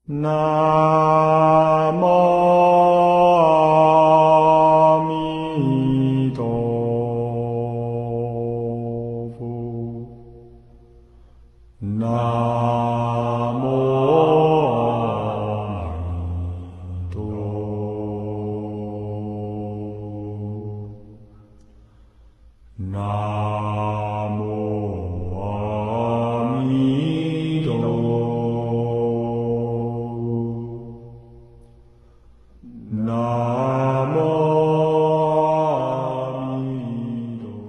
南无阿弥陀佛。南无阿弥陀佛。南无阿弥陀佛。南无阿弥陀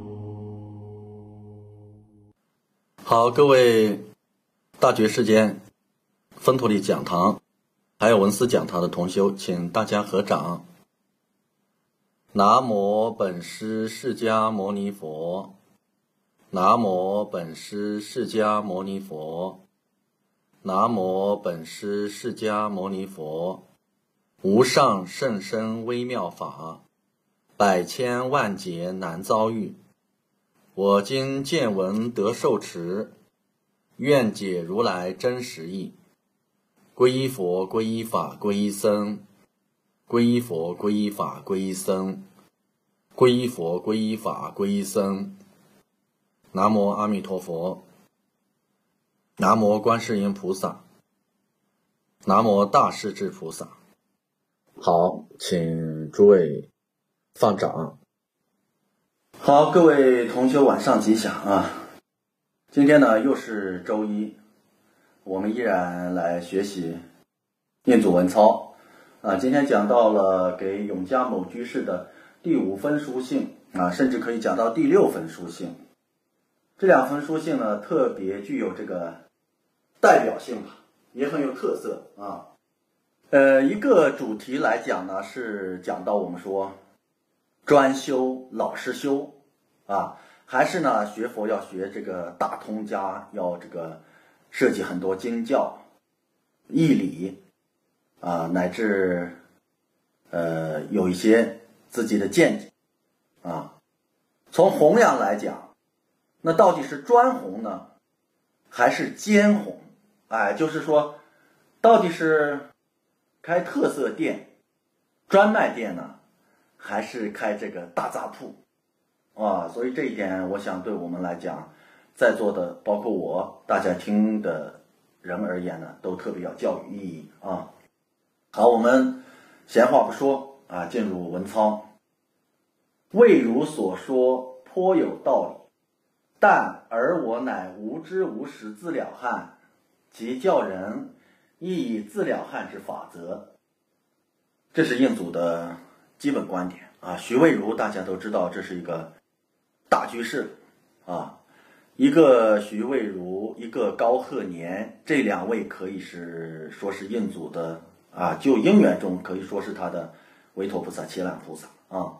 佛。 好，各位大觉世间风土里讲堂还有文思讲堂的同修，请大家合掌。南无本师释迦牟尼佛，南无本师释迦牟尼佛，南无本师释迦牟尼佛。无上甚深微妙法，百千万劫难遭遇。我今见闻得受持，愿解如来真实义。皈依佛，皈依法，皈依僧。皈依佛，皈依法，皈依僧。皈依佛，皈依法，皈依僧。南无阿弥陀佛。南无观世音菩萨。南无大势至菩萨。好，请诸位放掌。好，各位同修晚上吉祥啊！今天呢又是周一，我们依然来学习印祖文操啊。今天讲到了给永嘉某居士的第5分书信啊，甚至可以讲到第6分书信。这2分书信呢，特别具有这个代表性吧，也很有特色啊。一个主题来讲呢，是讲到我们说专修老实修啊，还是呢学佛要学这个大通家，要这个涉及很多经教义理啊，乃至有一些自己的见解啊。从弘扬来讲，那到底是专弘呢，还是兼弘？哎，就是说到底是开特色店、专卖店呢，还是开这个大杂铺啊？所以这一点，我想对我们来讲，在座的包括我，大家听的人而言呢，都特别有教育意义啊。好，我们闲话不说啊，进入文操。未如所说，颇有道理，但而我乃无知无识自了汉，即教人亦以自了汉之法则。这是印祖的基本观点啊。徐渭如大家都知道，这是一个大居士啊，一个徐渭如，一个高鹤年，这2位可以说是印祖的啊，就因缘中可以说是他的维陀菩萨、伽蓝菩萨啊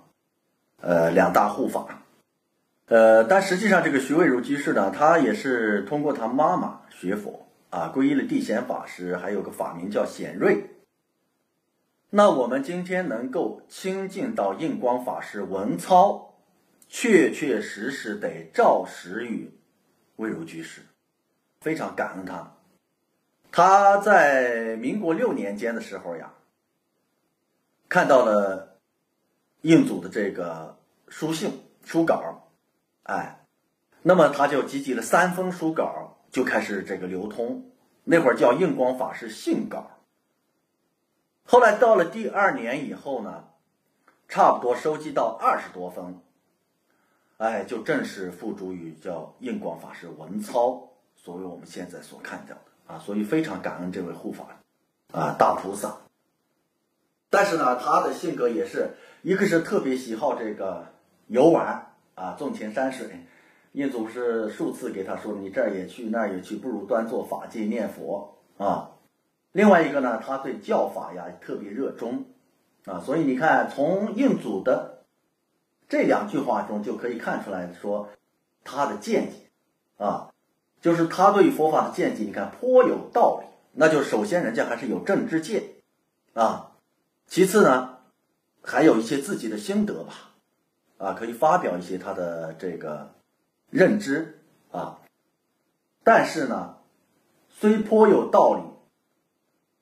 ，2大护法。但实际上这个徐渭如居士呢，他也是通过他妈妈学佛啊，皈依了地显法师，还有个法名叫显瑞。那我们今天能够亲近到印光法师文操，确确实实得照实于渭如居士，非常感恩他。他在民国6年间的时候呀，看到了印祖的这个书信书稿，哎，那么他就集集了3封书稿，就开始这个流通，那会儿叫印光法师信稿。后来到了第2年以后呢，差不多收集到20多封，哎，就正式付诸于叫印光法师文操，所谓我们现在所看到的啊，所以非常感恩这位护法啊大菩萨。但是呢，他的性格也是一个是特别喜好这个游玩啊，纵情山水。印祖是数次给他说，你这儿也去那儿也去，不如端坐法界念佛啊。另外一个呢，他对教法呀特别热衷啊，所以你看从印祖的这2句话中就可以看出来说他的见解啊，就是他对于佛法的见解，你看颇有道理。那就是首先人家还是有正知见啊，其次呢还有一些自己的心得吧啊，可以发表一些他的这个认知啊。但是呢，虽颇有道理，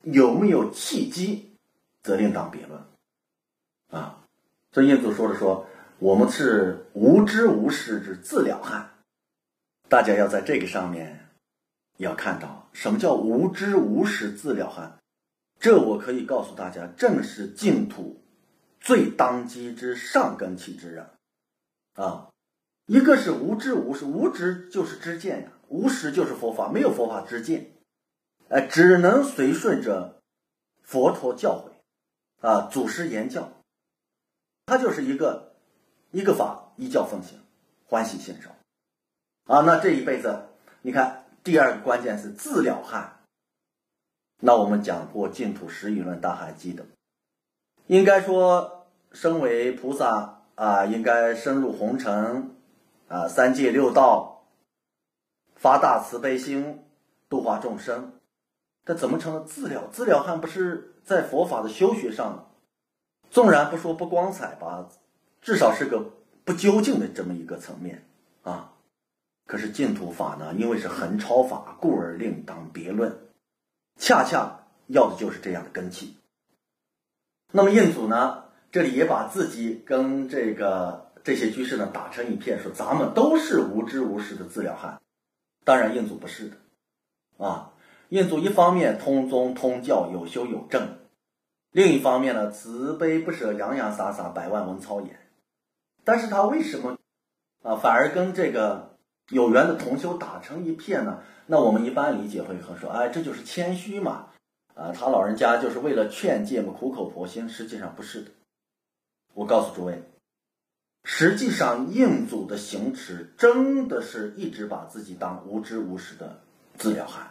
有没有契机，则另当别论。所以印祖说我们是无知无识之自了汉。大家要在这个上面要看到什么叫无知无识自了汉。这我可以告诉大家，正是净土最当机之上根器之人一个是无知无识，无知就是知见呀，无识就是佛法，没有佛法知见，只能随顺着佛陀教诲祖师言教，他就是一个法，依教奉行，欢喜信受那这一辈子你看，第二个关键是自了汉。那我们讲过净土十语论大海记的，应该说身为菩萨应该深入红尘三界六道，发大慈悲心，度化众生。这怎么成了自了？自了汉不是在佛法的修学上，纵然不说不光彩吧，至少是个不究竟的这么一个层面可是净土法呢，因为是横超法，故而另当别论，恰恰要的就是这样的根器。那么印祖呢，这里也把自己跟这些居士呢打成一片，说咱们都是无知无识的自了汉。当然印祖不是的印祖一方面通宗通教，有修有证，另一方面呢慈悲不舍，洋洋洒洒，百万文操演。但是他为什么反而跟这个有缘的同修打成一片呢？那我们一般理解会说这就是谦虚嘛他老人家就是为了劝诫嘛，苦口婆心。实际上不是的。我告诉诸位，实际上印祖的行持真的是一直把自己当无知无识的自了汉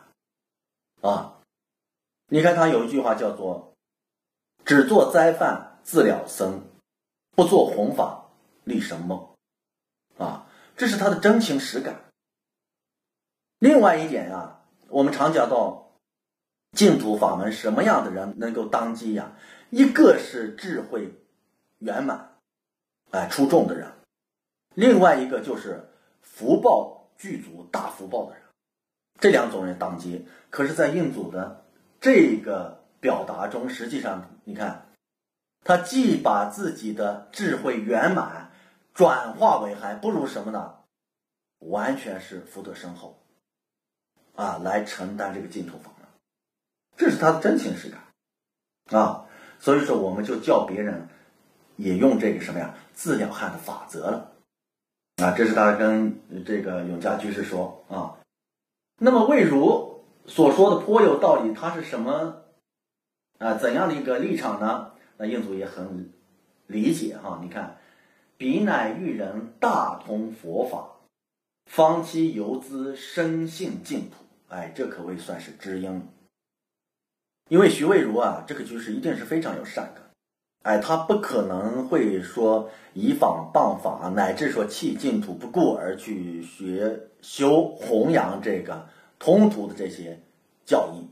你看他有一句话叫做只做斋饭自了僧，不做弘法立生梦这是他的真情实感。另外一点我们常讲到净土法门什么样的人能够当机一个是智慧圆满出众的人，另外一个就是福报具足大福报的人，这两种人当机。可是在印祖的这个表达中，实际上你看他既把自己的智慧圆满转化为还不如什么呢？完全是福德深厚来承担这个净土法门，这是他的真情实感所以说我们就叫别人也用这个什么呀自了汉的法则了这是他跟这个永嘉居士说那么魏如所说的颇有道理，他是什么怎样的一个立场呢？那印祖也很理解你看，彼乃育人大通佛法，方其游资深信净土。这可谓算是知音。因为徐渭如这个居士一定是非常有善根他不可能会说以仿谤法，乃至说弃净土不顾而去学修弘扬这个通途的这些教义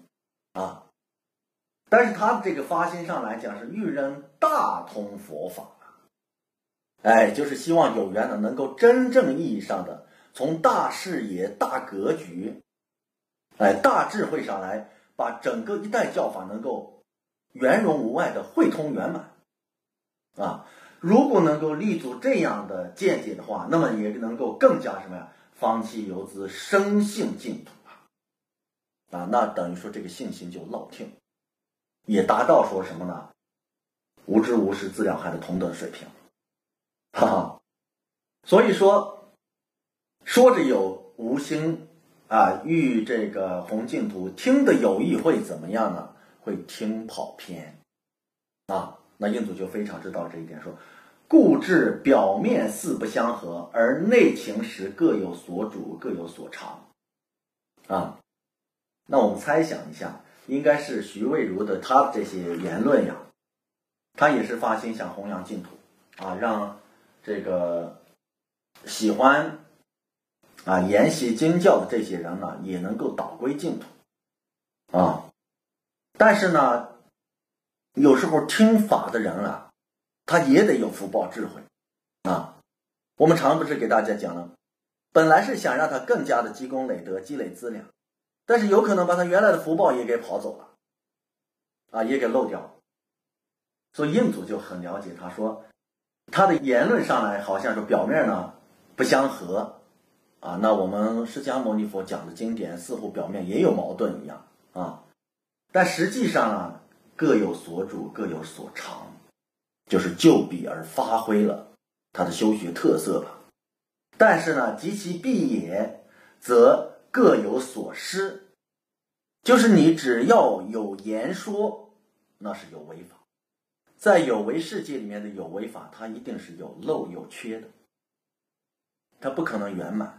但是他的这个发心上来讲是育人大通佛法就是希望有缘的能够真正意义上的从大视野大格局大智慧上来把整个一代教法能够圆融无碍的汇通圆满如果能够立足这样的见解的话，那么也能够更加什么呀方其游资深信净土那等于说这个信心就落听，也达到说什么呢无知无识自了汉的同等水平所以说着有无心遇这个弘净土，听的有意会怎么样呢？会听跑偏那印祖就非常知道这一点，说故至表面似不相合，而内情实各有所主，各有所长那我们猜想一下，应该是徐渭如的他这些言论他也是发心想弘扬净土让这个喜欢研习经教的这些人也能够导归净土但是呢有时候听法的人他也得有福报智慧我们常不是给大家讲了，本来是想让他更加的积功累德积累资粮，但是有可能把他原来的福报也给跑走了也给漏掉。所以印祖就很了解，他说他的言论上来好像是表面呢不相合那我们释迦牟尼佛讲的经典似乎表面也有矛盾一样但实际上呢各有所主，各有所长，就是就彼而发挥了他的修学特色吧。但是呢及其弊也，则各有所失，就是你只要有言说，那是有为法。在有为世界里面的有为法，它一定是有漏有缺的，它不可能圆满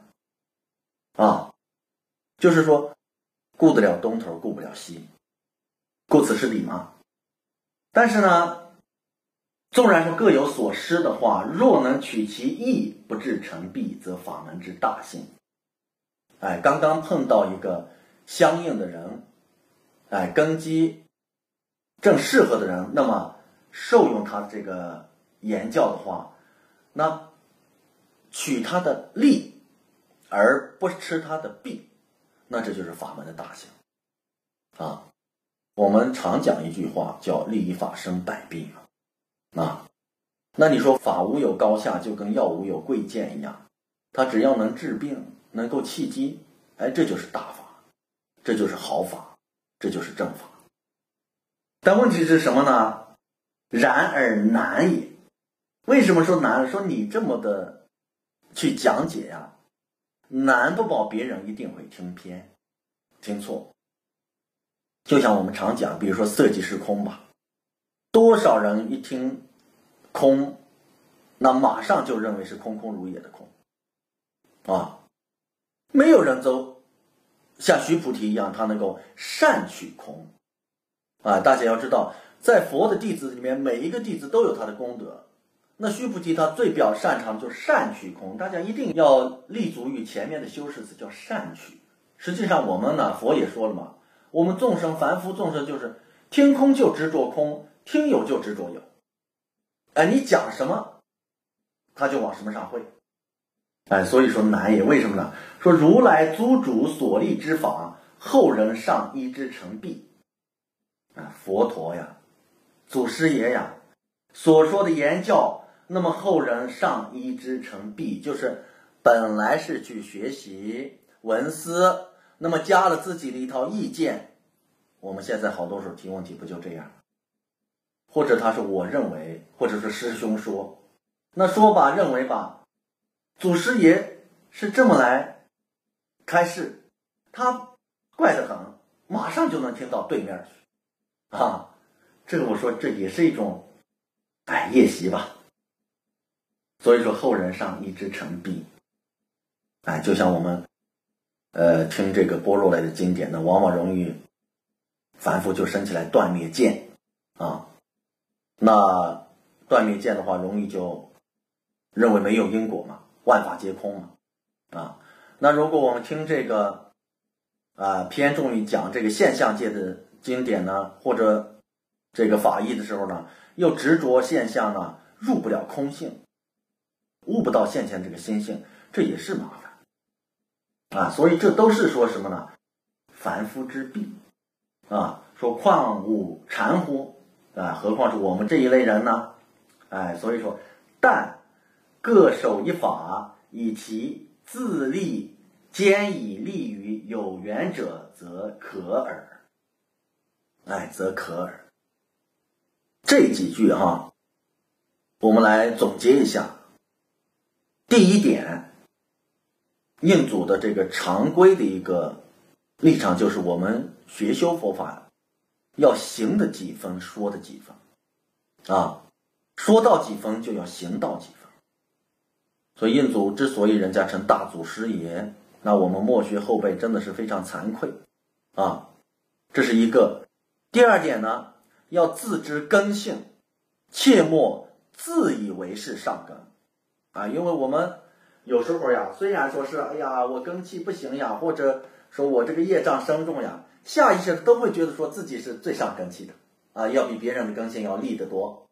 就是说顾得了东头，顾不了西，顾此失彼嘛。但是呢纵然说各有所失的话，若能取其意，不至成弊，则法门之大幸。刚刚碰到一个相应的人，根基正适合的人，那么受用他这个言教的话，那取他的利而不吃他的弊，那这就是法门的大幸我们常讲一句话叫利益法生百弊那你说法无有高下，就跟药无有贵贱一样，它只要能治病，能够契机，这就是大法，这就是好法，这就是正法。但问题是什么呢？然而难也。为什么说难？说你这么的去讲解难不保别人一定会听偏听错。就像我们常讲，比如说色即是空吧，多少人一听空，那马上就认为是空空如也的空没有人都像须菩提一样，他能够善取空大家要知道，在佛的弟子里面，每一个弟子都有他的功德。那须菩提他最擅长就是善取空，大家一定要立足于前面的修饰词，叫善取。实际上我们呢，佛也说了嘛，我们众生凡夫众生就是听空就执着空，听有就执着有。你讲什么他就往什么上会所以说难也。为什么呢？说如来租主所立之法，后人尚依之成弊佛陀祖师爷所说的言教，那么后人尚依之成弊，就是本来是去学习闻思，那么加了自己的一套意见。我们现在好多时候提问题不就这样，或者他是我认为，或者是师兄说，那说吧认为吧，祖师爷是这么来开示，他怪得很，马上就能听到对面去这个我说这也是一种夜袭吧。所以说后人尚依之成弊就像我们听这个般若类的经典呢，往往容易凡夫就生起来断灭见那断灭见的话，容易就认为没有因果嘛，万法皆空嘛那如果我们听这个偏重于讲这个现象界的经典呢，或者这个法义的时候呢，又执着现象呢，入不了空性，悟不到现前这个心性，这也是麻烦所以这都是说什么呢？凡夫之弊说况吾禅乎何况是我们这一类人呢所以说但各守一法，以其自利，兼以利于有缘者，则可耳则可耳。这几句我们来总结一下。第一点，印祖的这个常规的一个立场，就是我们学修佛法要行的几分，说的几分说到几分就要行到几分。所以印祖之所以人家称大祖师爷，那我们默学后辈真的是非常惭愧这是一个。第二点呢，要自知根性，切莫自以为是上根因为我们有时候虽然说是我根气不行或者说我这个业障深重下意识都会觉得说自己是最上根气的要比别人的根性要利得多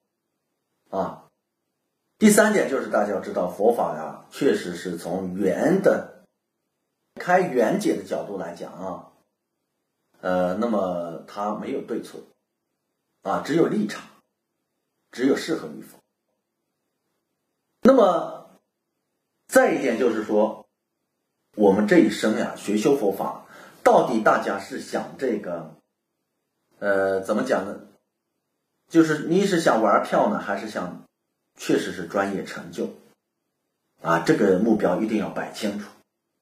第三点就是大家要知道，佛法确实是从圆的开圆解的角度来讲那么它没有对错只有立场，只有适合与否。那么再一点就是说，我们这一生呀，学修佛法，到底大家是想这个怎么讲呢？就是你是想玩票呢，还是想确实是专业成就这个目标一定要摆清楚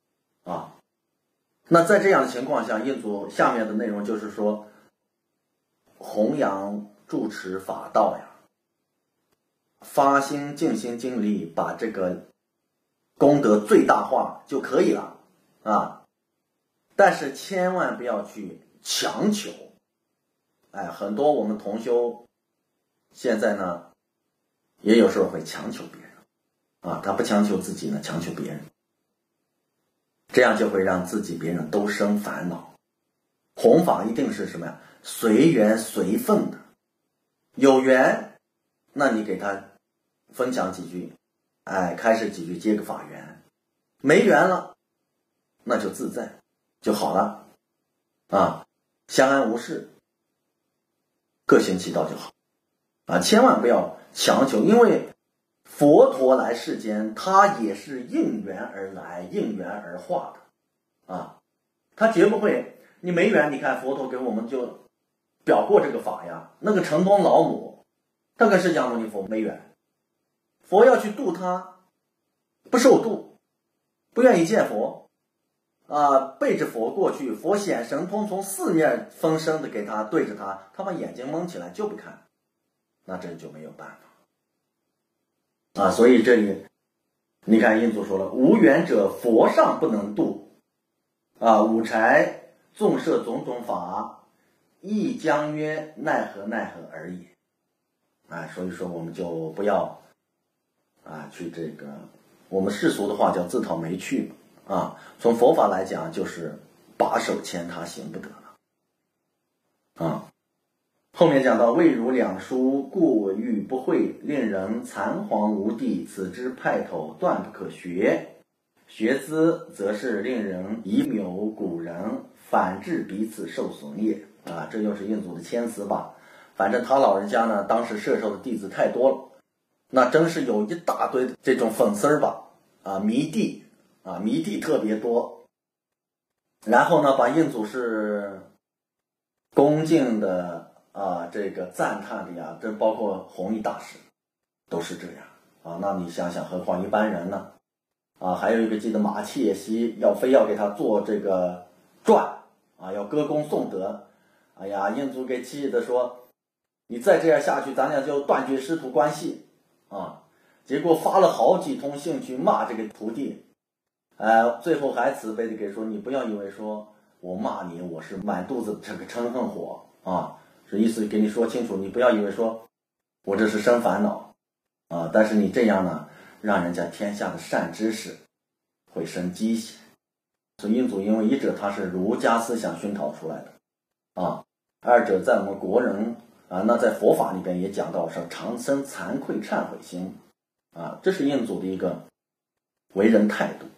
那在这样的情况下，印祖下面的内容就是说，弘扬住持法道呀，发心尽心尽力把这个功德最大化就可以了但是千万不要去强求。很多我们同修现在呢，也有时候会强求别人他不强求自己呢，强求别人，这样就会让自己别人都生烦恼。弘法一定是什么呀？随缘随分的，有缘那你给他分享几句开示几句接个法缘，没缘了那就自在就好了相安无事，各行其道就好千万不要强求。因为佛陀来世间，他也是应缘而来，应缘而化的他绝不会你没缘。你看佛陀给我们就表过这个法呀，那个城东老母，他跟释迦牟尼佛没缘，佛要去度他，不受度，不愿意见佛背着佛过去，佛显神通，从四面风声的给他对着他，他把眼睛蒙起来就不看，那这就没有办法所以这里你看印祖说了，无缘者佛上不能度五柴纵摄种种法，亦将曰奈何奈何而已所以说我们就不要去这个我们世俗的话叫自讨没趣从佛法来讲就是把手牵他行不得了后面讲到，未如两书，过欲不会，令人残黄无地，此之派头断不可学。学之则是令人以谬古人，反致彼此受损也这就是印祖的谦词吧。反正他老人家呢，当时摄受的弟子太多了，那真是有一大堆这种粉丝吧迷弟迷弟特别多。然后呢，把印祖是恭敬的这个赞叹的呀，这包括弘一大师都是这样那你想想，何况一般人呢还有一个记得马切西非要给他做这个传要歌功颂德，哎呀，印祖给气的说，你再这样下去，咱俩就断绝师徒关系结果发了好几通信去骂这个徒弟最后还慈悲的给说，你不要以为说我骂你我是满肚子这个嗔恨火是意思给你说清楚，你不要以为说我这是生烦恼但是你这样呢，让人家天下的善知识会生讥嫌。所以印祖因为一者他是儒家思想熏陶出来的二者在我们国人那在佛法里边也讲到说常生惭愧忏悔心这是印祖的一个为人态度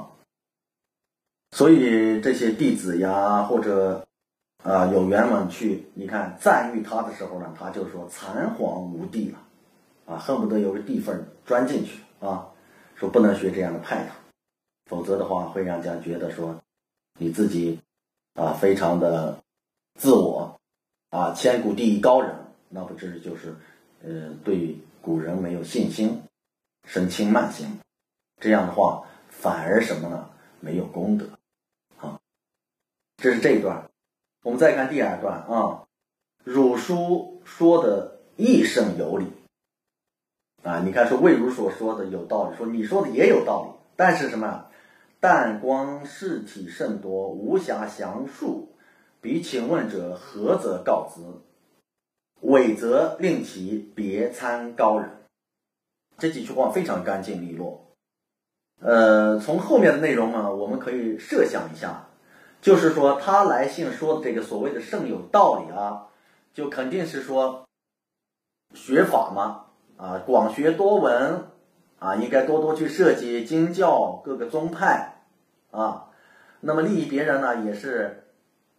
所以这些弟子呀或者有缘人去，你看赞誉他的时候呢，他就说残黄无地了恨不得有个地缝钻进去说不能学这样的派头，否则的话会让人家觉得说你自己非常的自我千古第一高人，那不知就是对古人没有信心，生轻慢心，这样的话反而什么呢？没有功德这是这一段。我们再看第二段汝书说的亦甚有理你看说魏如所说的有道理，说你说的也有道理，但是什么但光事体甚多，无暇详述，彼请问者何则告之，伪则令其别参高人。这几句话非常干净利落从后面的内容呢，我们可以设想一下，就是说他来信说的这个所谓的甚有道理就肯定是说学法嘛广学多闻应该多多去涉及经教各个宗派那么利益别人呢，也是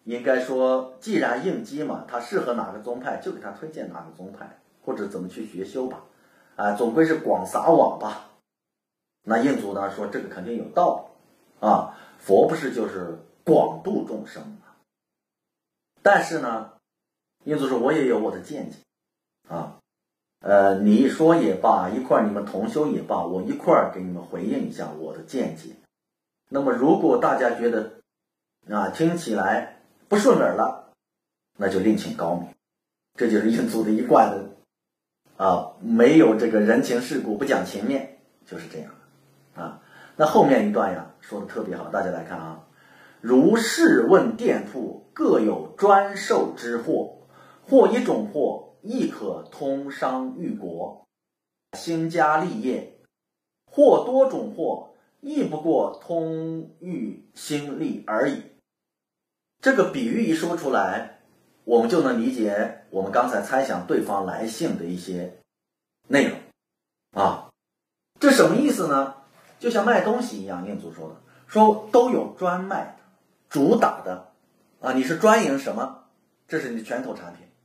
应该说，既然应机嘛，他适合哪个宗派，就给他推荐哪个宗派，或者怎么去学修吧。总归是广撒网吧。那印祖呢说这个肯定有道理啊，佛不是就是广度众生嘛。但是呢，印祖说我也有我的见解啊。你说也罢，一块你们同修也罢，我一块给你们回应一下我的见解。那么如果大家觉得听起来不顺耳了，那就另请高明。这就是印祖的一贯的没有这个人情世故，不讲情面，就是这样的那后面一段呀说的特别好，大家来看啊。如是问店铺，各有专售之货，或一种货亦可通商裕国，兴家立业；或多种货，亦不过通裕兴利而已。这个比喻一说出来，我们就能理解我们刚才猜想对方来信的一些内容这什么意思呢？就像卖东西一样，印祖说的，说都有专卖的，主打的你是专营什么，这是你的拳头产品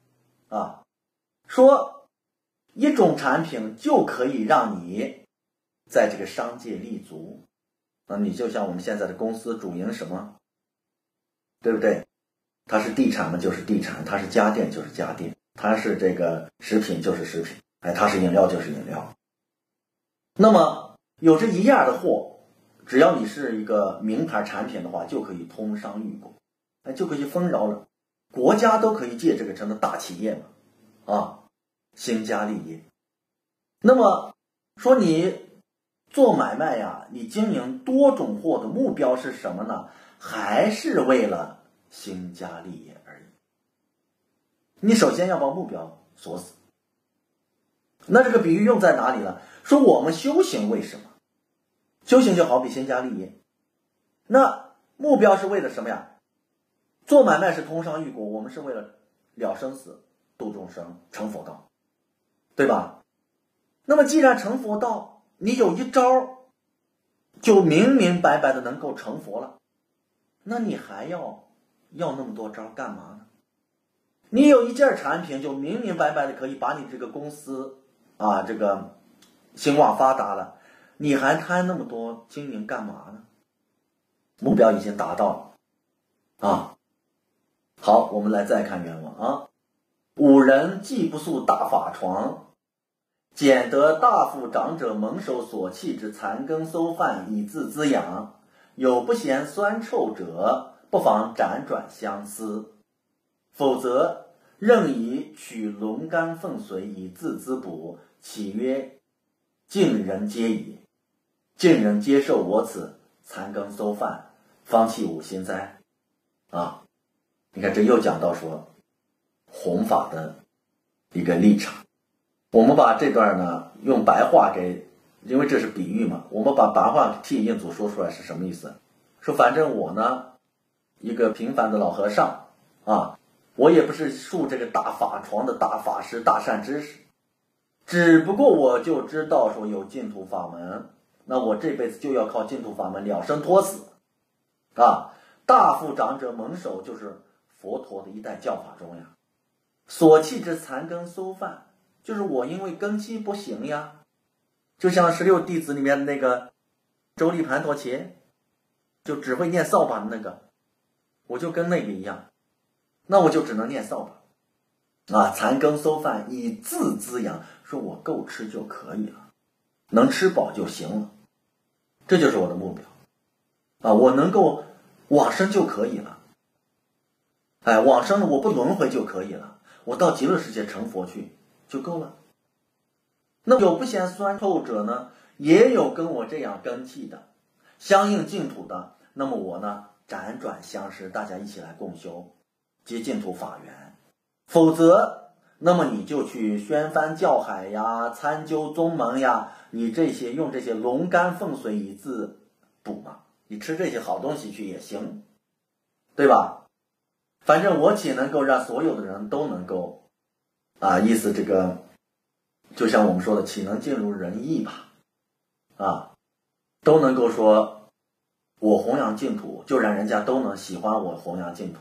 说一种产品就可以让你在这个商界立足你就像我们现在的公司主营什么，对不对？它是地产嘛，就是地产；它是家电就是家电；它是这个食品就是食品；它是饮料就是饮料。那么有这一样的货，只要你是一个名牌产品的话，就可以通商裕国，就可以丰饶了，国家都可以借这个成了大企业嘛兴家立业。那么说你做买卖呀，你经营多种货的目标是什么呢？还是为了兴家立业而已。你首先要把目标锁死。那这个比喻用在哪里了？说我们修行为什么？修行就好比兴家立业，那目标是为了什么呀？做买卖是通商裕国，我们是为了了生死、度众生、成佛道，对吧？那么既然成佛道，你有一招就明明白白的能够成佛了，那你还要那么多招干嘛呢？你有一件产品就明明白白的可以把你这个公司这个兴旺发达了，你还贪那么多经营干嘛呢？目标已经达到了好，我们来再看原文五人既不宿大法床，捡得大富长者蒙手所弃之残羹馊饭以自滋养，有不嫌酸臭者，不妨辗转相思，否则任以取龙肝凤髓以自滋补，岂曰尽人皆矣？尽人接受我此残羹馊饭，方弃吾心哉？你看这又讲到说弘法的一个立场。我们把这段呢用白话因为这是比喻嘛，我们把白话替印祖说出来是什么意思？说反正我呢一个平凡的老和尚我也不是树这个大法床的大法师大善知识，只不过我就知道说有净土法门，那我这辈子就要靠净土法门了生脱死大富长者蒙手就是佛陀的一代教法中呀，所弃之残羹馊饭，就是我因为根基不行呀，就像16弟子里面那个周利盘陀伽，就只会念扫把的那个，我就跟那个一样，那我就只能念扫把残羹馊饭以自滋养，说我够吃就可以了，能吃饱就行了，这就是我的目标我能够往生就可以了，往生了我不轮回就可以了，我到极乐世界成佛去就够了。那有不嫌酸臭者呢，也有跟我这样根器的，相应净土的，那么我呢辗转相识，大家一起来共修接净土法缘。否则那么你就去宣翻教海呀，参究宗门呀，你用这些龙肝凤髓以自补嘛，你吃这些好东西去也行，对吧？反正我岂能够让所有的人都能够意思这个就像我们说的，岂能尽如人意吧都能够说我弘扬净土，就让人家都能喜欢我弘扬净土，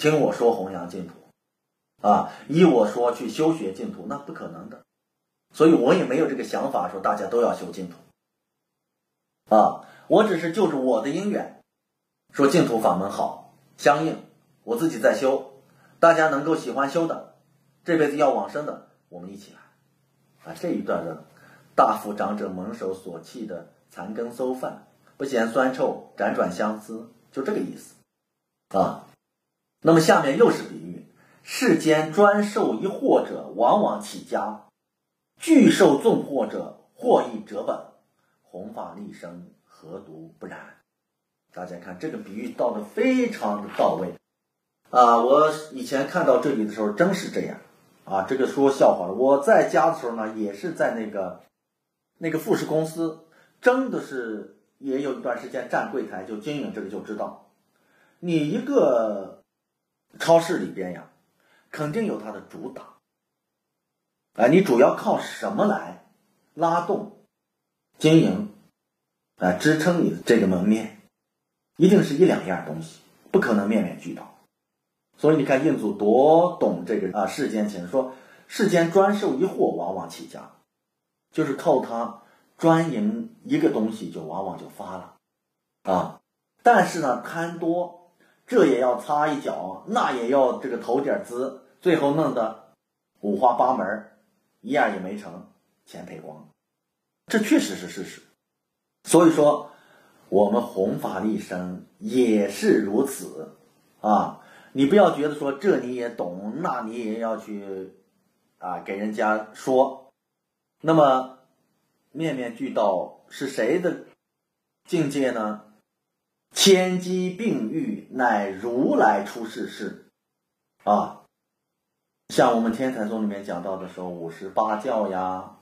听我说弘扬净土依我说去修学净土，那不可能的。所以我也没有这个想法说大家都要修净土我只是就着我的因缘说净土法门好，相应我自己在修，大家能够喜欢修的，这辈子要往生的，我们一起来这一段的大福长者蒙手所弃的残羹馊饭，不嫌酸臭，辗转相思，就这个意思那么下面又是比喻，世间专受一惑者，往往起家；具受纵惑者，惑亦折本。弘法利生，何独不然？大家看这个比喻到的非常的到位我以前看到这里的时候真是这样这个说笑话了。我在家的时候呢，也是在那个富士公司，真的是也有一段时间站柜台就经营这个，就知道你一个超市里边呀，肯定有它的主打你主要靠什么来拉动经营支撑你的这个门面，一定是一两样东西，不可能面面俱到。所以你看印祖多懂这个世间情，说世间专受一惑，往往起家，就是靠他专营一个东西就往往就发了但是呢贪多，这也要擦一脚，那也要这个投点资，最后弄得五花八门，一样也没成，钱赔光，这确实是事实。所以说我们弘法利生也是如此你不要觉得说这你也懂，那你也要去给人家说，那么面面俱到是谁的境界呢？千机并育，乃如来出世事像我们天台宗里面讲到的时候，58教呀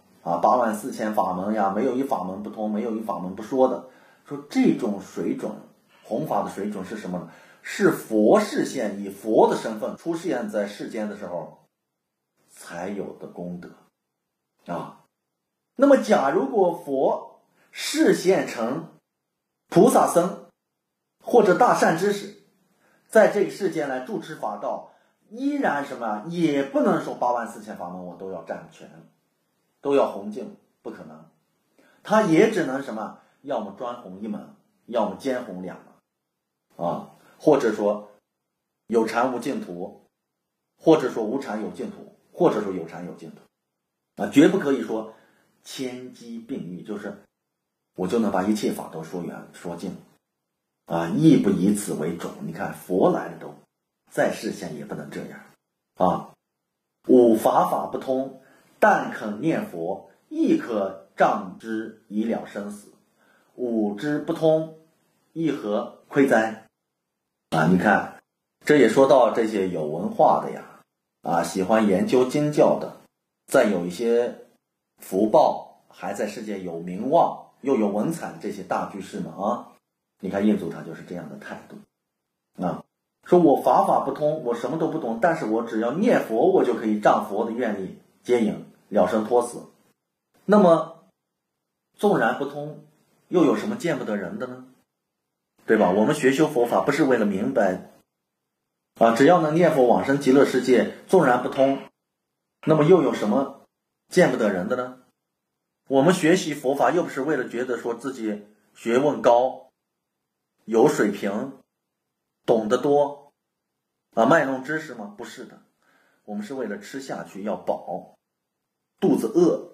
84000法门呀，没有一法门不通，没有一法门不说的。说这种水准，弘法的水准是什么呢？是佛示现，以佛的身份出现在世间的时候才有的功德那么假如果佛示现成菩萨僧或者大善知识，在这个世间来主持法道，依然什么也不能说84000法门我都要占全，都要弘净，不可能。他也只能什么，要么专弘一门，要么兼弘两门或者说有禅无净土，或者说无禅有净土，或者说有禅有净土绝不可以说千机并育，就是我就能把一切法都说圆说尽亦不以此为种。你看佛来了都在世间也不能这样五法不通，但肯念佛，亦可障之以了生死。五之不通，亦何亏哉你看这也说到这些有文化的呀喜欢研究经教的，再有一些福报还在世界有名望又有文采的这些大居士们你看印祖他就是这样的态度说我法不通，我什么都不懂，但是我只要念佛，我就可以仗佛的愿力接引了生脱死。那么纵然不通，又有什么见不得人的呢？对吧？我们学修佛法不是为了明白只要能念佛往生极乐世界，纵然不通，那么又有什么见不得人的呢？我们学习佛法又不是为了觉得说自己学问高，有水平，懂得多卖弄知识吗？不是的，我们是为了吃下去要饱，肚子饿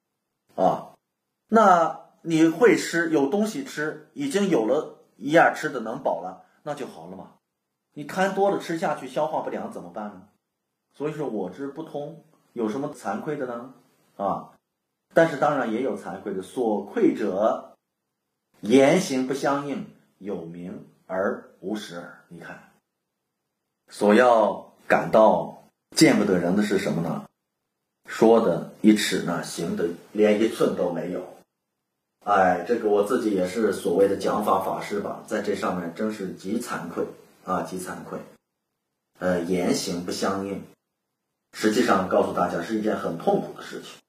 那你会吃，有东西吃，已经有了一样吃的能饱了，那就好了嘛。你贪多了吃下去消化不良怎么办呢？所以说我知不通，有什么惭愧的呢但是当然也有惭愧的，所愧者言行不相应，有名而无实耳。你看所要感到见不得人的是什么呢？说的一尺呢，行的连一寸都没有。这个我自己也是所谓的讲法法师吧，在这上面真是极惭愧极惭愧。言行不相应，实际上告诉大家是一件很痛苦的事情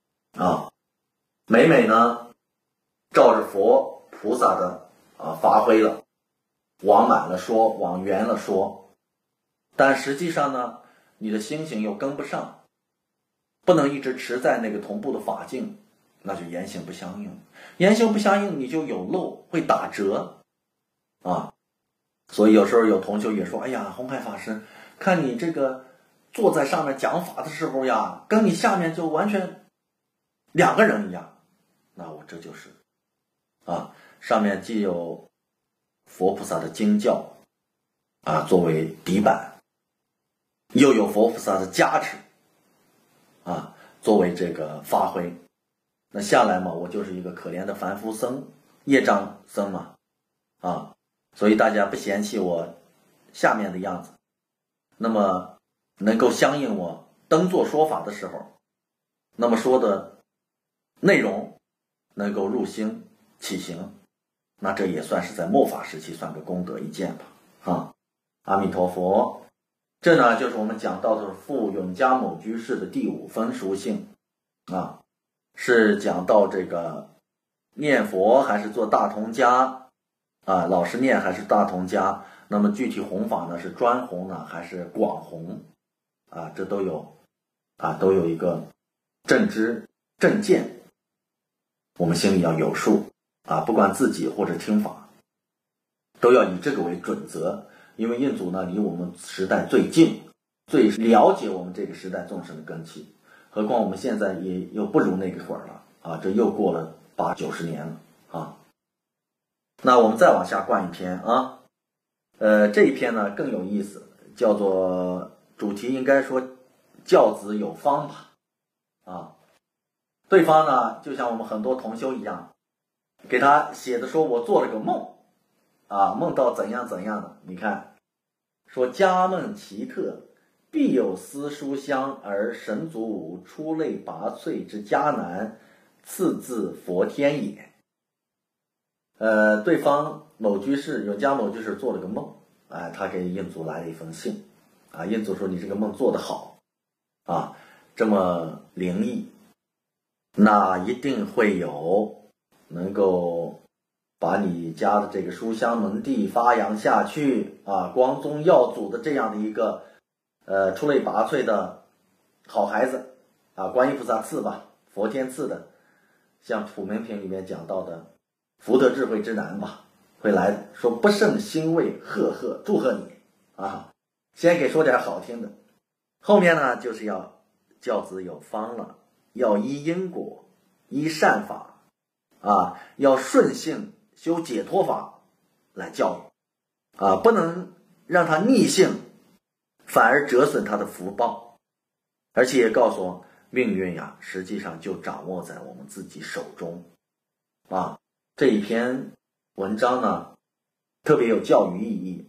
每每呢照着佛菩萨的发挥了，往满了说，往圆了说但实际上呢，你的心行又跟不上，不能一直持在那个同步的法境，那就言行不相应。言行不相应，你就有漏，会打折啊。所以有时候有同修也说，哎呀，弘海法师，看你这个坐在上面讲法的时候呀，跟你下面就完全两个人一样。那我这就是上面既有佛菩萨的经教作为底板，又有佛菩萨的加持作为这个发挥。那下来嘛，我就是一个可怜的凡夫僧，业障僧嘛所以大家不嫌弃我下面的样子，那么能够相应我登座说法的时候，那么说的内容能够入心起行，那这也算是在末法时期算个功德一件吧阿弥陀佛。这呢就是我们讲到的复永嘉某居士的第5分属性是讲到这个念佛还是做大同家老实念还是大同家，那么具体弘法呢是专弘呢还是广弘这都有一个正知正见，我们心里要有数不管自己或者听法都要以这个为准则。因为印祖呢离我们时代最近，最了解我们这个时代众生的根器，何况我们现在也又不如那个会儿了这又过了80-90年了那我们再往下灌一篇这一篇呢更有意思，叫做主题应该说教子有方吧对方呢就像我们很多同修一样，给他写的说我做了个梦梦到怎样怎样的。你看说家梦奇特，必有丝书香，而神足舞出类拔萃之迦南，次自佛天也。对方某居士永嘉某居士做了个梦他给印祖来了一封信印祖说你这个梦做得好这么灵异，那一定会有能够把你家的这个书香门第发扬下去光宗耀祖的这样的一个出类拔萃的好孩子观音菩萨赐吧，佛天赐的，像普门品里面讲到的福德智慧之男吧，会来说不胜欣慰，贺贺祝贺你先给说点好听的，后面呢就是要教子有方了，要依因果，依善法要顺性修解脱法来教育不能让他逆性，反而折损他的福报。而且也告诉我命运实际上就掌握在我们自己手中这一篇文章呢特别有教育意义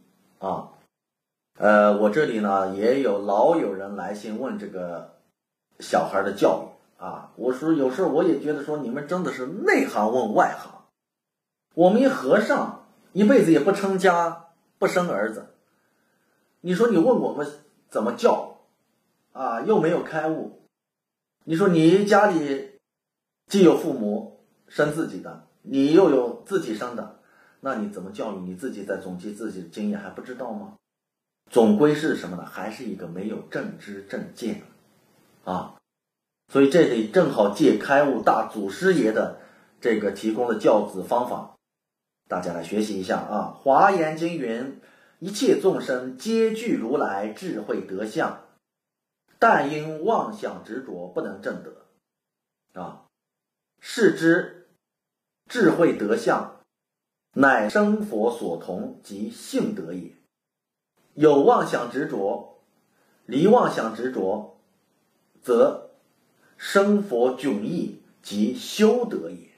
我这里呢也有老有人来信问这个小孩的教育我说有时候我也觉得说你们真的是内行问外行。我们一和尚一辈子也不成家不生儿子，你说你问我们怎么教又没有开悟。你说你家里既有父母生自己的，你又有自己生的，那你怎么教育？你自己在总结自己的经验还不知道吗？总归是什么呢？还是一个没有正知正见所以这里正好借开悟大祖师爷的这个提供的教子方法，大家来学习一下华严经云，一切众生皆具如来智慧德相，但因妄想执着不能证得是之智慧德相乃生佛所同及性德也。有妄想执着，离妄想执着，则生佛迥异及修德也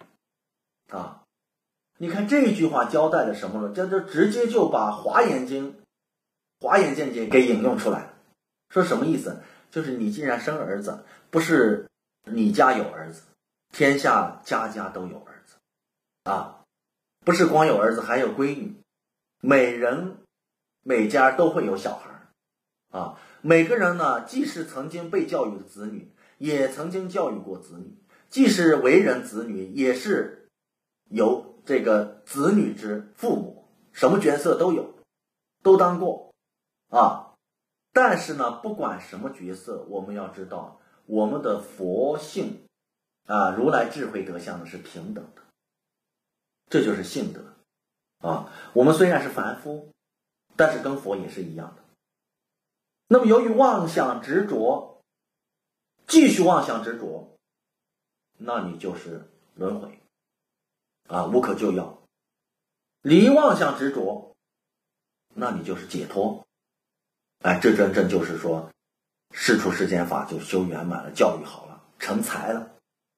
你看这句话交代了什么呢？这就直接就把华严经华严见解给引用出来。说什么意思？就是你既然生儿子，不是你家有儿子，天下家家都有儿子不是光有儿子还有闺女，每人每家都会有小孩每个人呢既是曾经被教育的子女，也曾经教育过子女，既是为人子女，也是有这个子女之父母，什么角色都有，都当过但是呢，不管什么角色，我们要知道我们的佛性如来智慧德相呢是平等的，这就是性德我们虽然是凡夫，但是跟佛也是一样的。那么由于妄想执着，继续妄想执着，那你就是轮回无可救药。离妄想执着，那你就是解脱。这真正就是说世出世间法就修圆满了，教育好了，成才了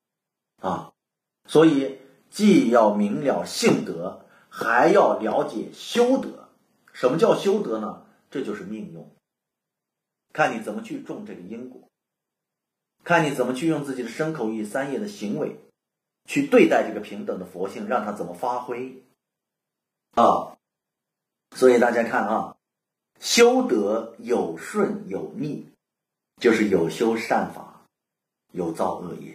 所以既要明了性德，还要了解修德。什么叫修德呢？这就是命用，看你怎么去种这个因果，看你怎么去用自己的身口意三业的行为去对待这个平等的佛性，让它怎么发挥所以大家看修德有顺有逆，就是有修善法，有造恶业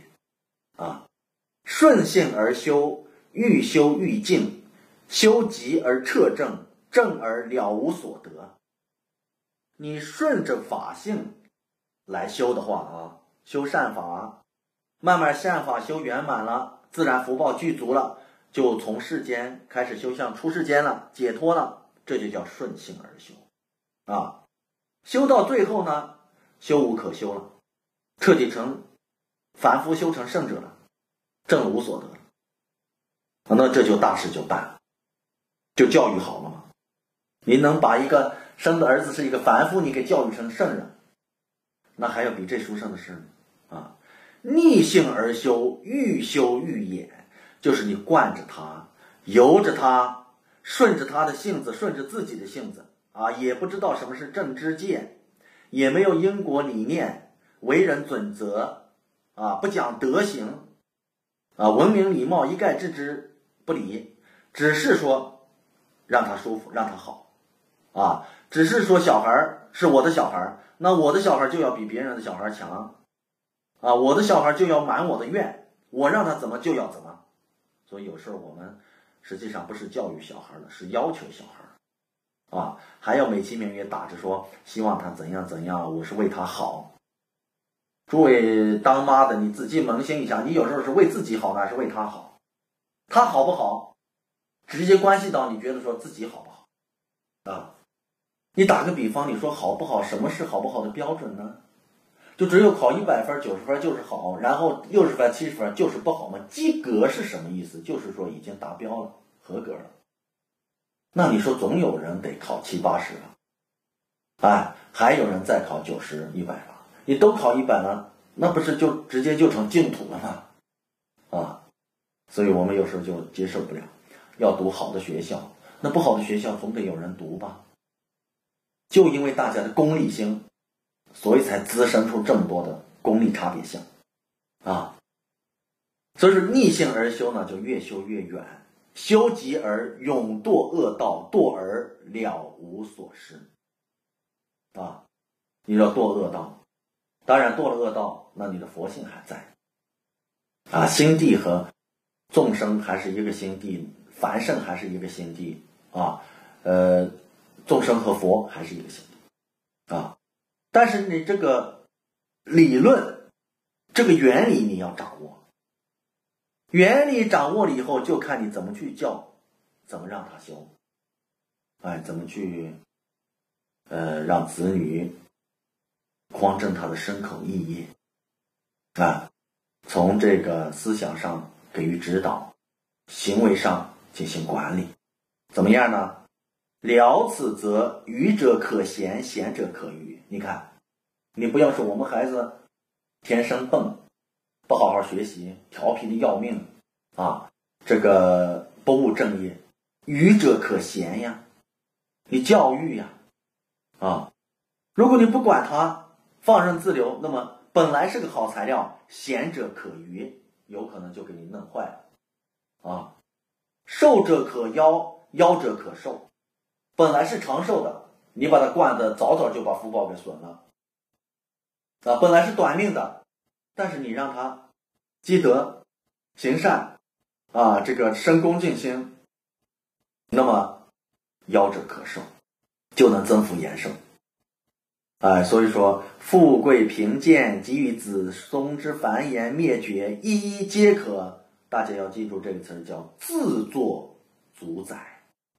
顺性而修，愈修愈净，修极而彻正，正而了无所得。你顺着法性来修的话修善法，慢慢善法修圆满了，自然福报具足了，就从世间开始修向出世间了，解脱了，这就叫顺性而修修到最后呢，修无可修了，彻底成凡夫，修成圣者了，正了无所得了那这就大事就办了，就教育好了嘛。你能把一个生的儿子是一个凡夫，你给教育成圣人，那还有比这殊胜的事吗逆性而修，愈修愈演，就是你惯着他，由着他，顺着他的性子，顺着自己的性子也不知道什么是正知见，也没有因果理念，为人准则不讲德行文明礼貌一概置之不理，只是说让他舒服，让他好只是说小孩是我的小孩，那我的小孩就要比别人的小孩强我的小孩就要满我的愿，我让他怎么就要怎么。所以有时候我们实际上不是教育小孩了，是要求小孩还要美其名曰打着说希望他怎样怎样，我是为他好。诸位当妈的，你自己扪心一下，你有时候是为自己好呢，还是为他好？他好不好直接关系到你觉得说自己好不好你打个比方，你说好不好，什么是好不好的标准呢？就只有考100分90分就是好，然后60分70分就是不好吗？及格是什么意思？就是说已经达标了，合格了。那你说总有人得考70、80了还有人再考90、100了，你都考100了，那不是就直接就成净土了吗所以我们有时候就接受不了，要读好的学校，那不好的学校总得有人读吧。就因为大家的功利心，所以才滋生出这么多的功利差别性所以说逆性而修呢，就越修越远，修极而永堕恶道，堕而了无所失你要堕恶道，当然堕了恶道，那你的佛性还在心地和众生还是一个心地，凡圣还是一个心地众生和佛还是一个心地但是你这个理论，这个原理你要掌握，原理掌握了以后，就看你怎么去教，怎么让他修怎么去让子女匡正他的身口意业从这个思想上给予指导，行为上进行管理，怎么样呢？了此则愚者可贤，贤者可愚。你看，你不要说我们孩子天生笨，不好好学习，调皮的要命这个不务正业，愚者可贤呀，你教育呀如果你不管他，放任自流，那么本来是个好材料，贤者可愚，有可能就给你弄坏了寿者可夭，夭者可寿，本来是长寿的，你把它惯得早早就把福报给损了本来是短命的，但是你让他积德行善这个深恭敬心，那么夭者可寿，就能增福延寿所以说富贵贫贱及于子孙之繁衍灭绝，一一皆可。大家要记住这个词叫自作主宰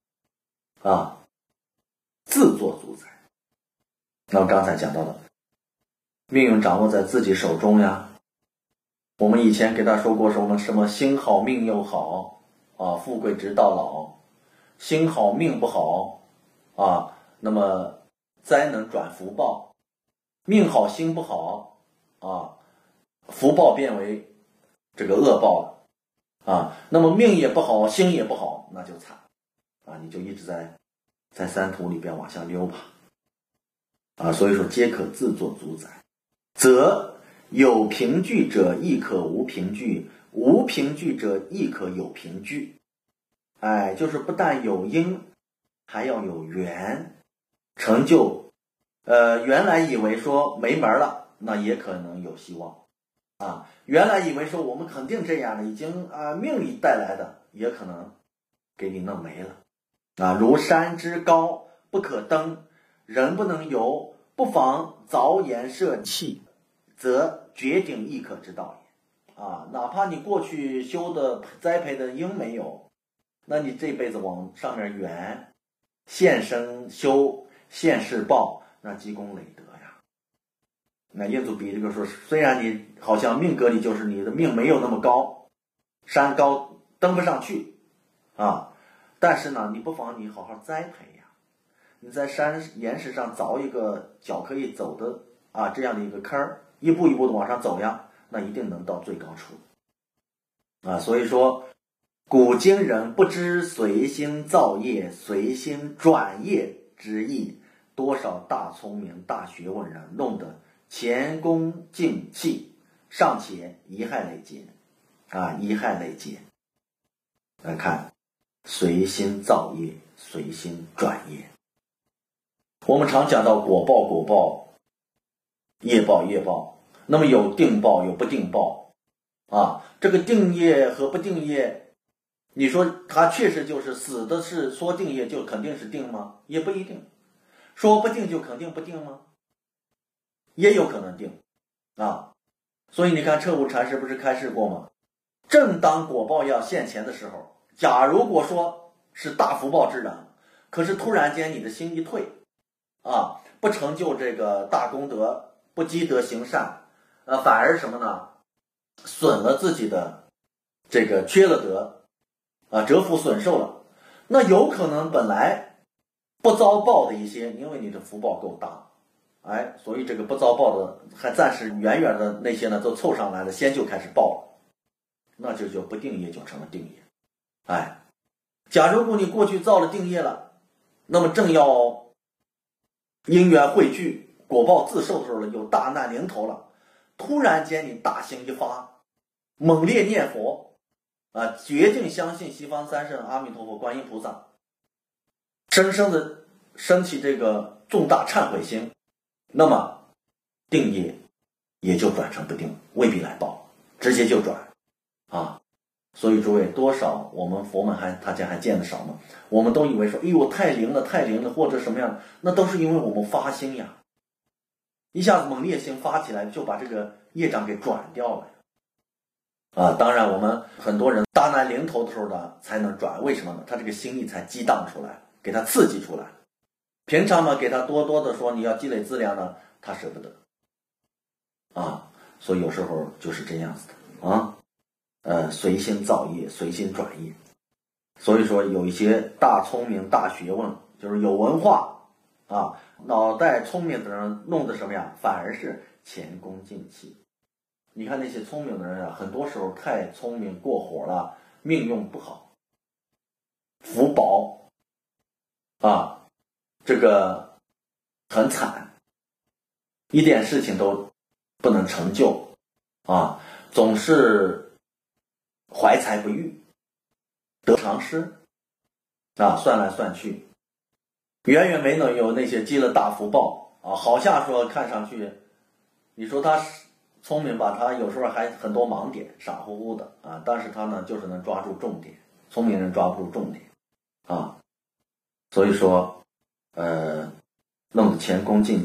自作主宰。那我刚才讲到了，命运掌握在自己手中呀。我们以前给他说过什么心好命又好富贵直到老。心好命不好那么灾能转福报。命好心不好福报变为这个恶报了那么命也不好，心也不好，那就惨你就一直在三途里边往下溜吧所以说皆可自作主宰。则有凭据者亦可无凭据，无凭据者亦可有凭据。就是不但有因，还要有缘。成就原来以为说没门了，那也可能有希望原来以为说我们肯定这样的，已经命里带来的，也可能给你弄没了如山之高不可登，人不能游，不妨凿岩设器，则绝顶亦可之道也哪怕你过去修的栽培的因没有，那你这辈子往上面圆，现生修，现世报，那积功累德呀。那印祖比这个说，虽然你好像命格里就是你的命没有那么高，山高登不上去但是呢，你不妨你好好栽培呀。你在岩石上凿一个脚可以走的这样的一个坑，一步一步的往上走呀，那一定能到最高处所以说古今人不知随心造业，随心转业之意，多少大聪明大学问人弄得前功尽弃，尚且贻害累劫贻害累劫。来看随心造业，随心转业。我们常讲到果报业报，那么有定报有不定报这个定业和不定业，你说它确实就是死的是说定业就肯定是定吗？也不一定。说不定就肯定不定吗？也有可能定所以你看彻悟禅师不是开示过吗？正当果报要现前的时候，假如果说是大福报之人，可是突然间你的心一退不成就这个大功德，不积德行善反而什么呢？损了自己的这个缺了德折福损寿了。那有可能本来不遭报的一些，因为你的福报够大所以这个不遭报的还暂时远远的那些呢都凑上来了，先就开始报了，那就不定业就成了定业假如你过去造了定业了，那么正要因缘汇聚，果报自受的时候了，有大难临头了，突然间你大心一发，猛烈念佛决定相信西方三圣阿弥陀佛观音菩萨，深深的升起这个重大忏悔心，那么定业也就转成不定，未必来报，直接就转所以诸位，多少我们佛门大家还见得少吗？我们都以为说哎呦太灵了或者什么样，那都是因为我们发心呀，一下子猛烈心发起来，就把这个业障给转掉了当然我们很多人大难临头的时候呢才能转，为什么呢？他这个心意才激荡出来，给他刺激出来。平常嘛给他多多的说你要积累资粮呢，他舍不得所以有时候就是这样子的随心造业，随心转业。所以说有一些大聪明大学问，就是有文化脑袋聪明的人弄的什么呀？反而是前功尽弃。你看那些聪明的人很多时候太聪明过火了，命用不好，福薄这个很惨，一点事情都不能成就总是怀才不遇，得偿失算来算去远远没能有那些积了大福报好像说看上去你说他聪明吧，他有时候还很多盲点，傻乎乎的但是他呢就是能抓住重点，聪明人抓不住重点所以说弄得前功尽弃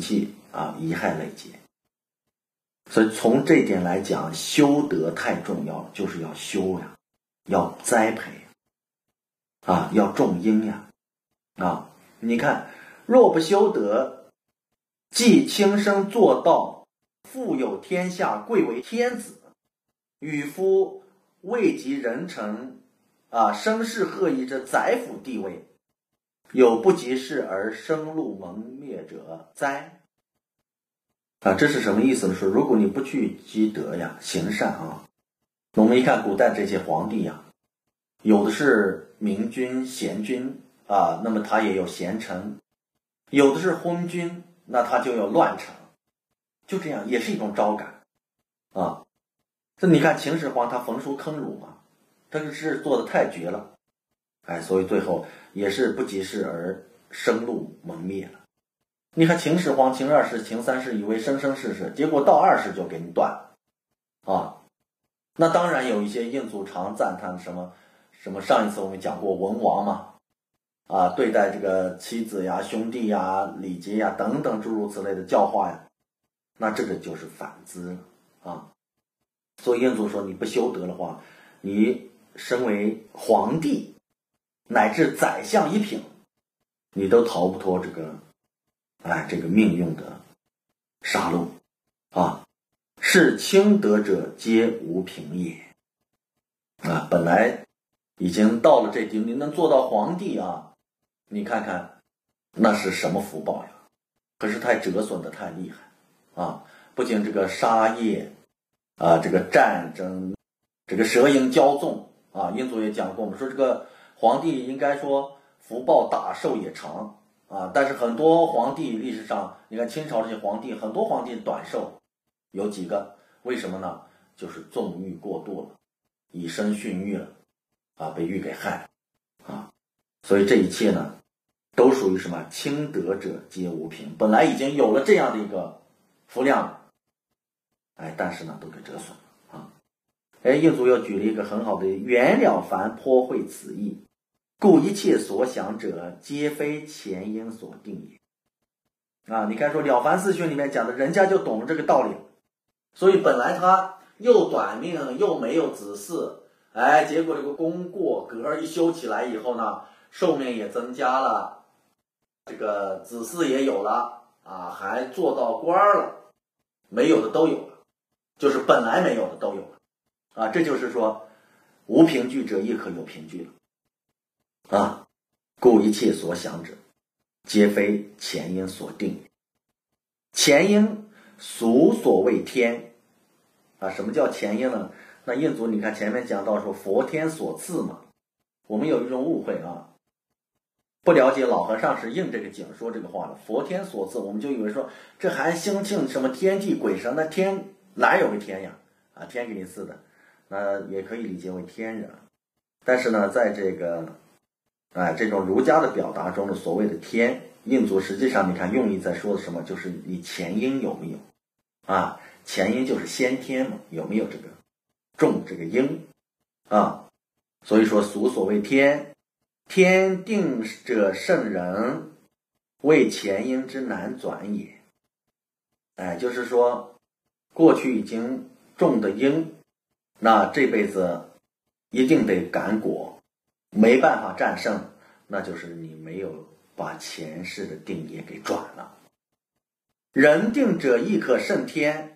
贻害累劫。所以从这点来讲，修德太重要了，就是要修呀，要栽培要种因呀你看，若不修德，既轻生做道，富有天下，贵为天子，与夫位极人臣声势赫夷之宰辅地位，有不及事而生路蒙灭者哉？这是什么意思呢？说如果你不去积德呀，行善我们一看古代这些皇帝有的是明君贤君那么他也有贤臣，有的是昏君，那他就有乱臣，就这样也是一种招感这你看秦始皇他焚书坑儒这个事做的太绝了，所以最后也是不及事而生路蒙灭了。你看秦始皇、秦二世、秦三世以为生生世世，结果到二世就给你断了那当然有一些印祖常赞叹什么上一次我们讲过文王嘛对待这个妻子呀、兄弟呀、礼节呀等等诸如此类的教化呀，那这个就是反之所以印祖说，你不修德的话，你身为皇帝乃至宰相一品，你都逃不脱这个命运的杀戮是轻德者皆无凭也本来已经到了这地步，你能做到皇帝你看看那是什么福报呀？可是太折损的太厉害不仅这个杀业这个战争，这个蛇蝇骄纵印祖也讲过，我们说这个皇帝应该说福报大，寿也长但是很多皇帝历史上，你看清朝这些皇帝，很多皇帝短寿，有几个，为什么呢？就是纵欲过度了，以身殉欲了被欲给害所以这一切呢，都属于什么？轻德者皆无凭，本来已经有了这样的一个福量但是呢都给折损了印祖又举了一个很好的，袁了凡颇会此意，故一切所想者，皆非前因所定也你看说了凡四训里面讲的，人家就懂这个道理，所以本来他又短命又没有子嗣结果这个功过格一修起来以后呢，寿命也增加了，这个子嗣也有了还做到官了，没有的都有了，就是本来没有的都有了这就是说无凭据者亦可有凭据了故一切所想者，皆非前因所定。前因俗所谓天什么叫前因呢？那印祖你看前面讲到说佛天所赐嘛，我们有一种误会不了解老和尚是应这个景说这个话的，佛天所赐，我们就以为说这还兴庆什么天地鬼神，那天哪有个天呀天给你赐的，那也可以理解为天人。但是呢，在这个这种儒家的表达中的所谓的天，印祖实际上你看用意在说的什么？就是你前因有没有前因就是先天嘛，有没有这个种这个因所以说俗所谓天，天定者圣人，为前因之难转也就是说过去已经种的因，那这辈子一定得感果，没办法战胜，那就是你没有把前世的定业给转了。人定者亦可胜天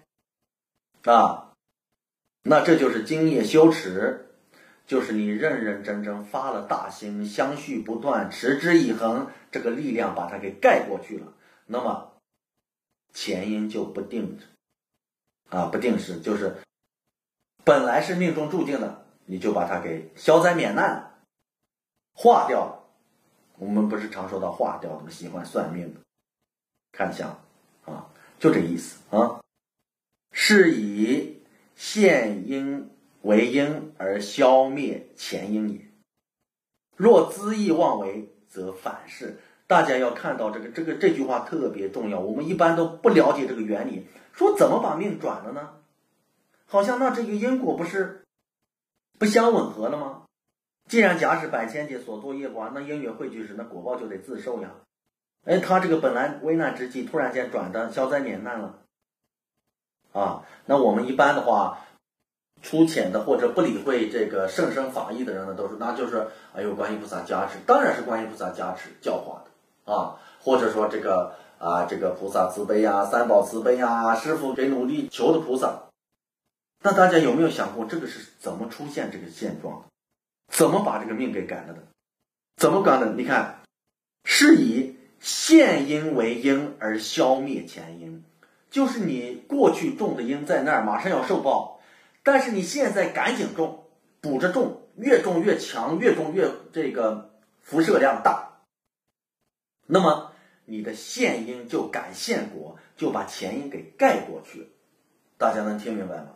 那这就是精业修持，就是你认认真真发了大心，相续不断，持之以恒，这个力量把它给盖过去了，那么前因就不定不定时，就是本来是命中注定的，你就把它给消灾免难化掉了。我们不是常说到化掉的，喜欢算命的看相就这意思是以现因为因而消灭前因也。若恣意妄为，则反是。大家要看到这句话特别重要，我们一般都不了解这个原理，说怎么把命转了呢？好像那这个因果不是不相吻合了吗？既然假使百千劫所作业果，那因缘汇聚时，那果报就得自受呀哎，他这个本来危难之际，突然间转的消灾免难了。那我们一般的话，粗浅的或者不理会这个甚深法义的人呢，都是那就是哎呦观音菩萨加持，当然是观音菩萨加持教化的或者说这个菩萨慈悲三宝慈悲师父给努力求的菩萨。那大家有没有想过这个是怎么出现这个现状的？怎么把这个命给改了的？怎么改的？你看，是以现因为因而消灭前因，就是你过去种的因在那儿，马上要受报，但是你现在赶紧种，补着种，越种越强，越种越这个辐射量大，那么你的现因就改现果，就把前因给盖过去。大家能听明白吗？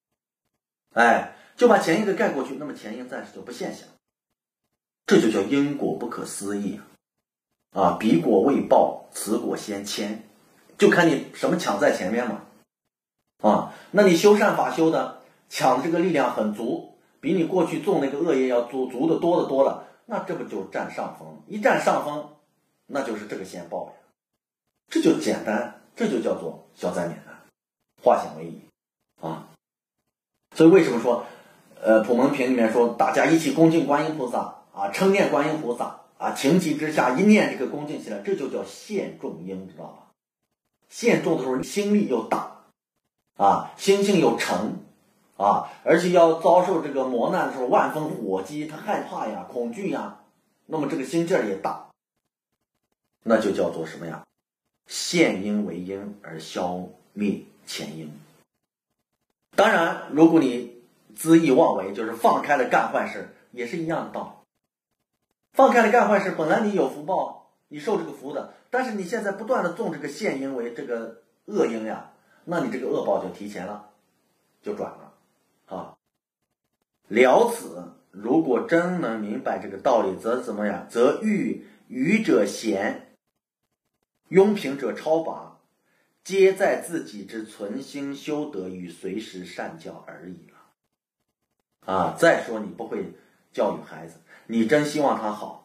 就把前因给盖过去，那么前因暂时就不现象，这就叫因果不可思议彼果未报，此果先迁，就看你什么抢在前面嘛。那你修善法修的，抢的这个力量很足，比你过去种那个恶业要足的多的多了，那这不就占上风？一占上风，那就是这个先报呀。这就简单，这就叫做消灾免难，化险为夷所以为什么说普门品里面说大家一起恭敬观音菩萨称念观音菩萨情急之下一念这个恭敬起来，这就叫现种因，知道吧？现种的时候心力又大心性又沉而且要遭受这个磨难的时候万分火急，他害怕恐惧那么这个心劲儿也大，那就叫做什么呀？现因为因而消灭前因。当然如果你恣意妄为，就是放开了干坏事，也是一样的道理。放开了干坏事，本来你有福报，你受这个福的，但是你现在不断的种这个现因为这个恶因那你这个恶报就提前了，就转了了此，如果真能明白这个道理，则怎么样？则愚者贤，庸平者超拔，皆在自己之存心修德与随时善教而已了再说你不会教育孩子，你真希望他好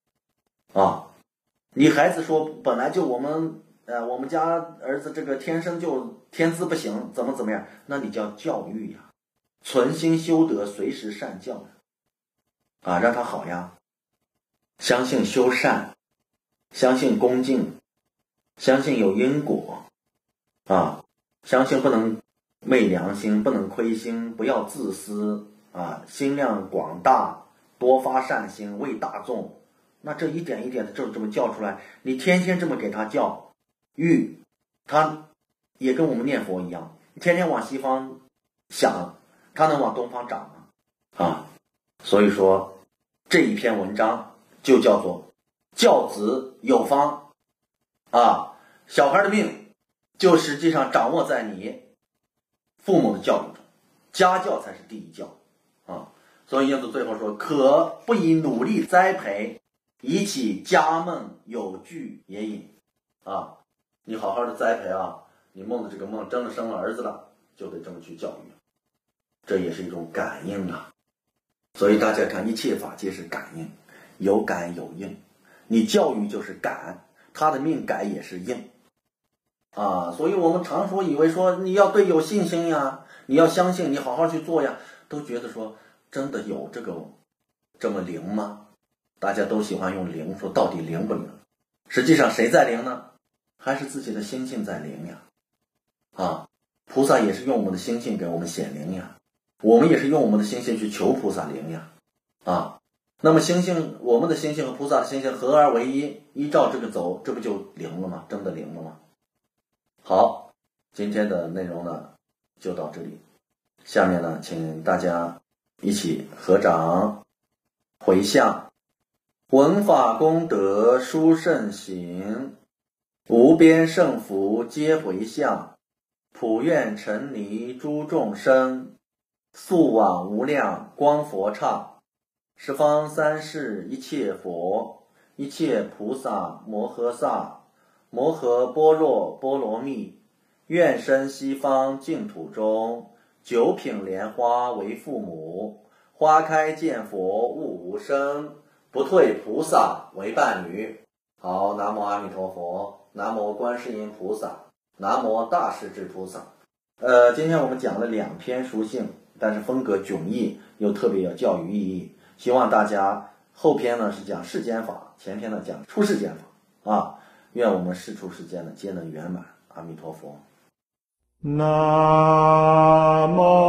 你孩子说本来就我们家儿子这个天生就天资不行，怎么样，那你叫教育存心修德，随时善教让他好相信修善，相信恭敬，相信有因果相信不能昧良心，不能亏心，不要自私心量广大，多发善心，为大众。那这一点一点的这么教出来，你天天这么给他教育，他也跟我们念佛一样，天天往西方想，他能往东方长吗？所以说这一篇文章就叫做教子有方小孩的命就实际上掌握在你父母的教育中，家教才是第一教所以因此最后说，可不以努力栽培，以起家梦有据也引你好好的栽培你梦的这个梦真的生了儿子了，就得这么去教育，这也是一种感应所以大家看，一切法皆是感应，有感有应，你教育就是感，他的命改也是应所以我们常说以为说你要对有信心你要相信，你好好去做都觉得说真的有这个这么灵吗？大家都喜欢用灵，说到底灵不灵？实际上谁在灵呢？还是自己的心性在灵菩萨也是用我们的心性给我们显灵我们也是用我们的心性去求菩萨灵那么我们的心性和菩萨的心性合而为一，依照这个走，这不就灵了吗？真的灵了吗？好，今天的内容呢就到这里，下面呢请大家一起合掌回向，闻法功德殊胜行，无边胜福皆回向，普愿沉溺诸众生，速往无量光佛刹，十方三世一切佛，一切菩萨摩诃萨，摩诃般若波罗蜜，愿生西方净土中，九品莲花为父母，花开见佛悟无生，不退菩萨为伴侣。 好，南无阿弥陀佛，南无观世音菩萨，南无大势至菩萨。今天我们讲了2篇书信，但是风格迥异，又特别有教育意义。希望大家后篇呢是讲世间法，前篇呢讲出世间法啊。愿我们世出世间呢皆能圆满。阿弥陀佛。 南无